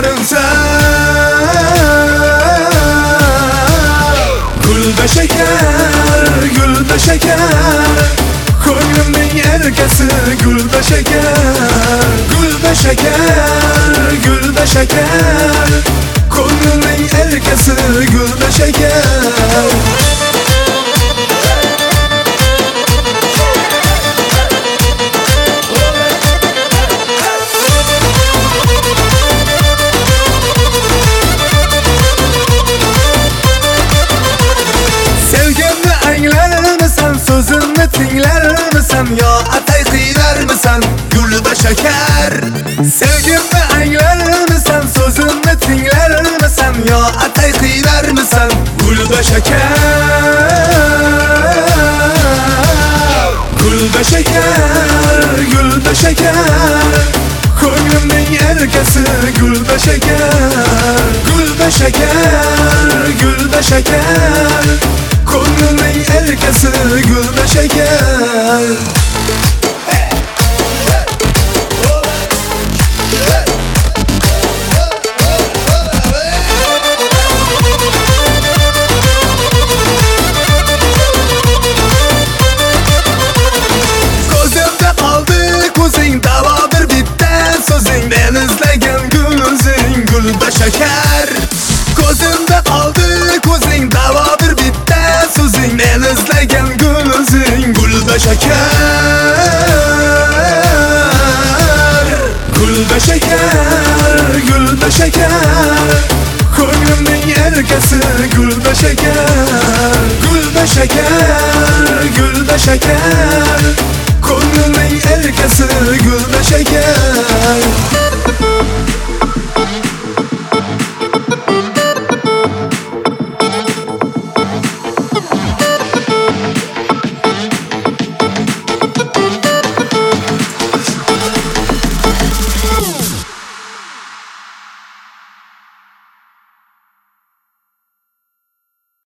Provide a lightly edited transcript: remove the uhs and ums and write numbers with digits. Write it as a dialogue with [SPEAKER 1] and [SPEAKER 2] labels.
[SPEAKER 1] şekerim sen. Gülde şeker, gülde şeker, koynumning erkasi gülde şeker. Gülde şeker, gülde şeker, koynumning erkasi gülde şeker. Sevgimni anglar misan, so'zimni tinglar misan, yo atay qiylar misan gulda shakar. Sevgimni anglar misan, so'zimni tinglar misan, yo atay qiylar misan gulda shakar. Gulda shakar, gulda shakar, ko'nglimning erkasi gulda shakar. Gulda shakar, gulda shakar, ko'nglimning erkasi gulda shakar. Ko'zimda qoldi ko'zing, davodir bitta so'zing, men izlagan gulzing gulda shakar. Ko'zimda qoldi ko'zing, davodir bitta so'zing, men izlagan gulzing gulda shakar. Gulda shakar, gulda shakar, ko'nglimning erkasi gulda shakar. Gulda shakar, gulda shakar,